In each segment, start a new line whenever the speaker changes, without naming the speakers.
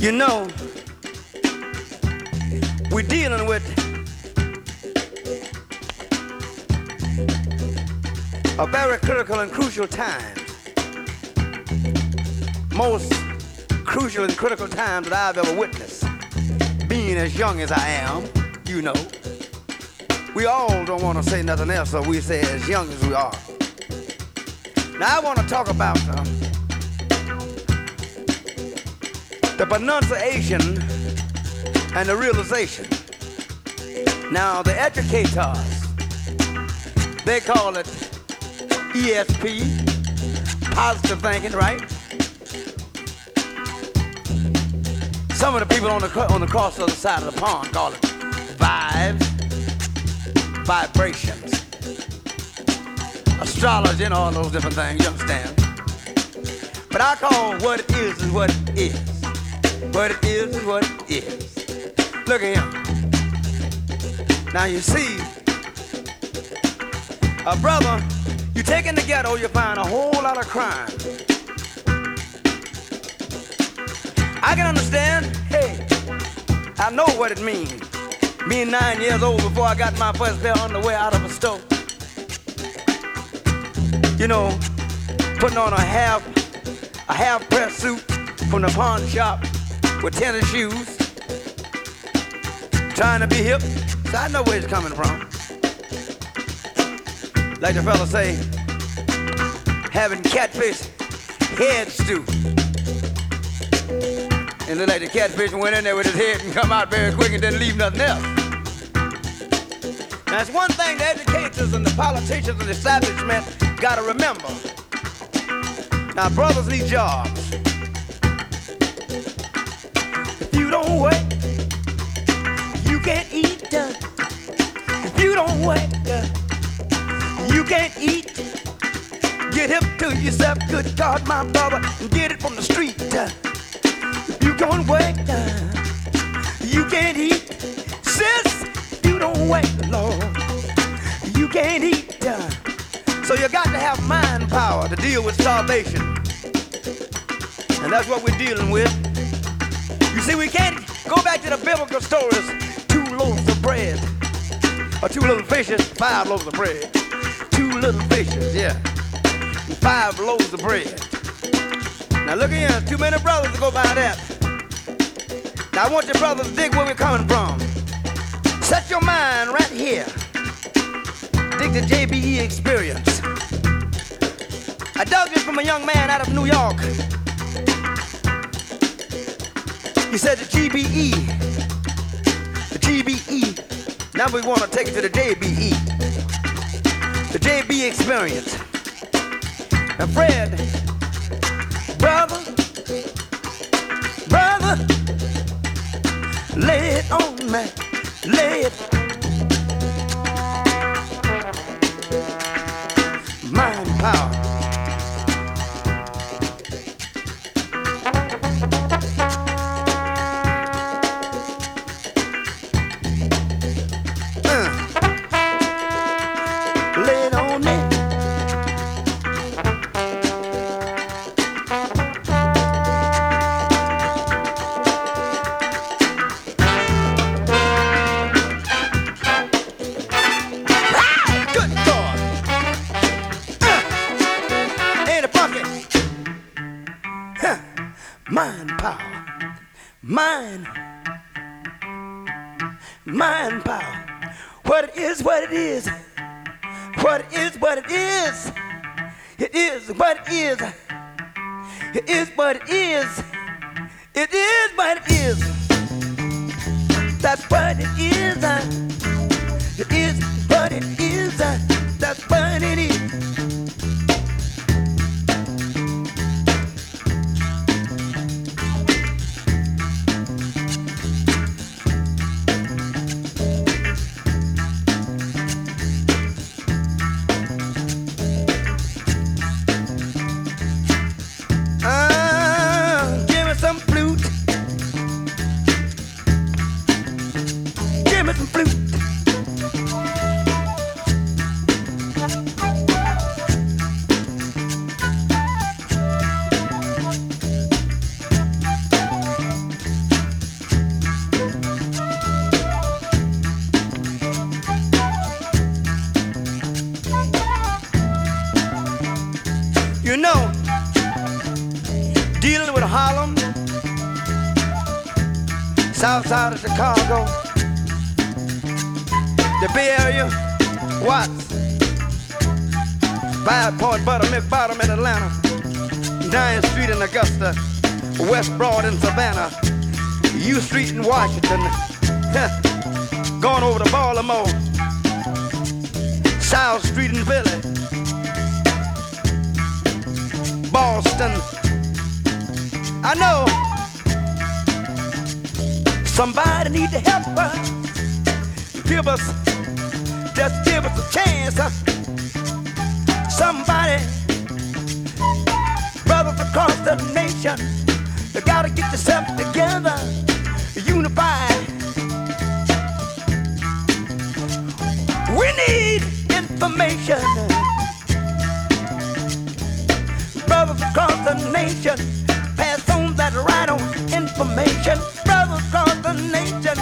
You know, we're dealing with a very critical and crucial time. Most crucial and critical time that I've ever witnessed. Being as young as I am, you know. We all don't want to say nothing else, so we say as young as we are. Now I want to talk about the pronunciation and the realization. Now the educators, they call it ESP, positive thinking, right? Some of the people on the cross other side of the pond call it vibes, vibrations, astrology, and all those different things, you understand? But I call what it is what it is. What it is what it is. Look at him. Now you see, a brother, you take in the ghetto, you find a whole lot of crime. I can understand, hey, I know what it means. Being 9 years old before I got my first pair of underwear out of a store. You know, putting on a half press suit from the pawn shop with tennis shoes, trying to be hip, so I know where it's coming from. Like the fella say, having catfish head stew. And look like the catfish went in there with his head and come out very quick and didn't leave nothing else. Now it's one thing the educators and the politicians and the establishment gotta remember. Now brothers need jobs. If you don't work, you can't eat. If you don't work, you can't eat. Get hip to yourself, good God, my brother, and get it from the street. If you don't work, you can't eat. Sis, if you don't work, Lord, you can't eat. So you got to have mind power to deal with starvation. And that's what we're dealing with. You see, we can't go back to the biblical stories. 2 loaves of bread, or 2 little fishes, 5 loaves of bread. 2 little fishes, yeah, and 5 loaves of bread. Now look here, too many brothers to go by that. Now I want your brothers to dig where we're coming from. Set your mind right here. Dig the JBE experience. I dug this from a young man out of New York. He said the GBE. Now we want to take it to the JBE. The JB experience. Now Fred, brother, lay it on me, lay it. Mind power. Lay it on me. Mind power. Mind power. What it is, what it is. What it is, what it is. It is what it is. It is what it is. It is what it is. That's what it is. It is what it is. That's what it is. Give me some flute. south side of Chicago, the Bay Area, Watts, 5 Point, Buttermilk Bottom in Atlanta, 9th Street in Augusta, West Broad in Savannah, U Street in Washington, going over to Baltimore, South Street in Philly, Boston. I know somebody need to help us. Just give us a chance. Somebody, brothers across the nation, you gotta get yourself together, unified. We need information. Brothers across the nation, pass on that right on information. Brothers across the nation.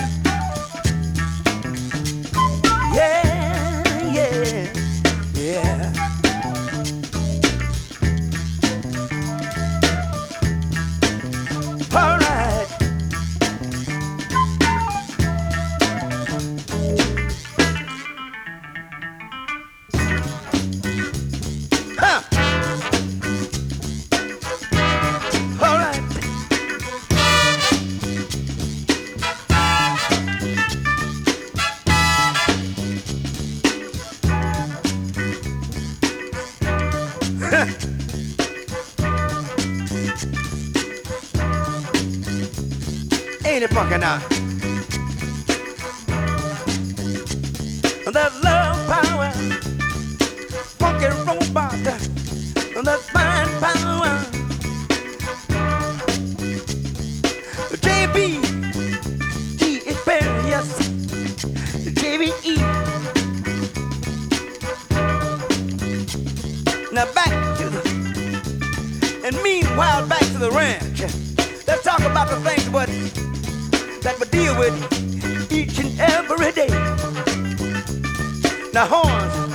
Yeah, yeah, yeah. All right. Huh. All right. Ain't it funky now? That love power, funky robot, that fine power. JB, G experience, JBE. Now back to and meanwhile back to the ranch. Let's talk about the things that we deal with each and every day. Now horns.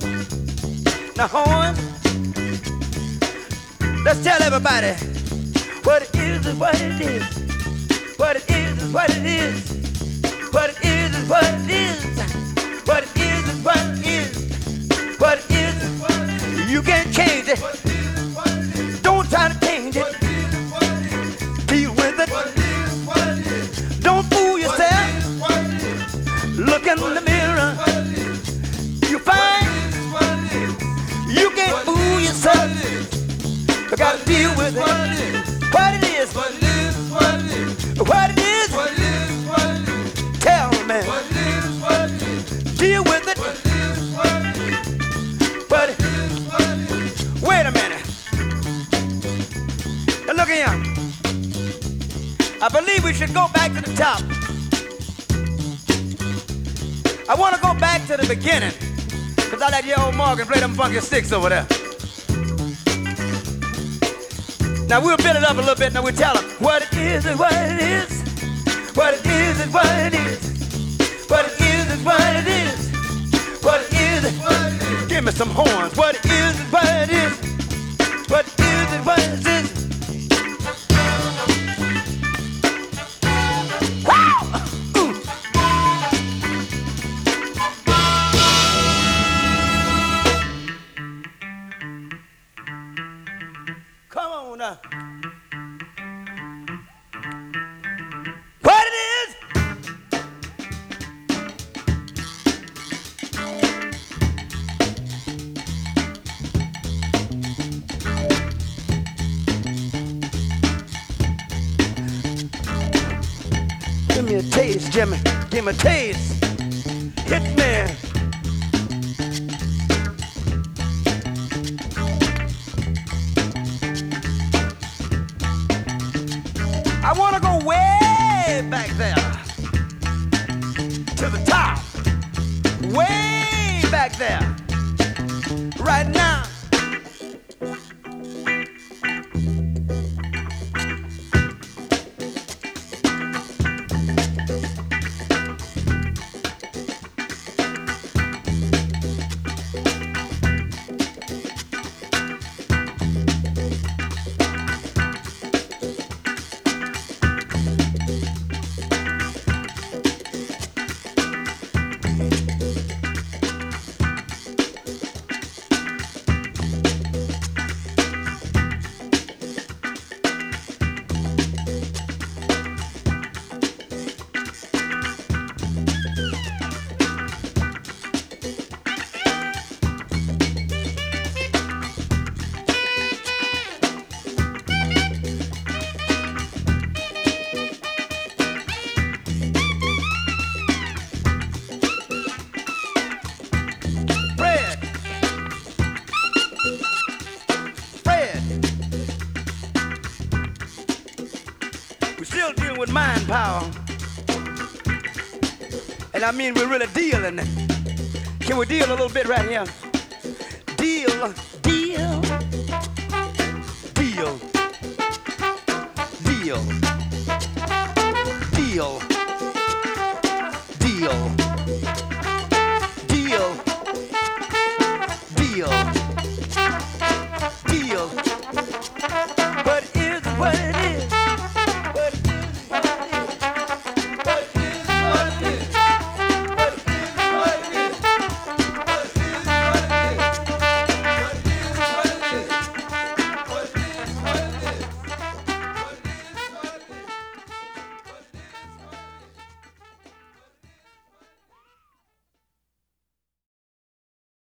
Let's tell everybody what it is and what it is. What it is is what it is. What it is is what it is. What it is is what it is. What it is is what it is. You can't change it. Don't try to change it. Deal with it. Don't fool yourself. Look in the mirror. You find you can't fool yourself. You gotta deal with it. What it is. What it is. What it is. Tell me. Deal with it. But wait a minute. Now look here. I believe we should go back to the top. I want to go back to the beginning, because I let your old Morgan play them funky sticks over there. Now we'll build it up a little bit, now we'll tell them what it is and what it is. What it is and what it is. What it is and what it is. What it is and what it is. Give me some horns. What it is and what it is. What it is and what it is. Come on now. What it is? Give me a taste, Jimmy. Give me a taste. Hit me. I want to go way back there to the top, way back there, right now. buying power. And I mean we're really dealing. Can we deal a little bit right here? Deal, deal, deal, deal, deal.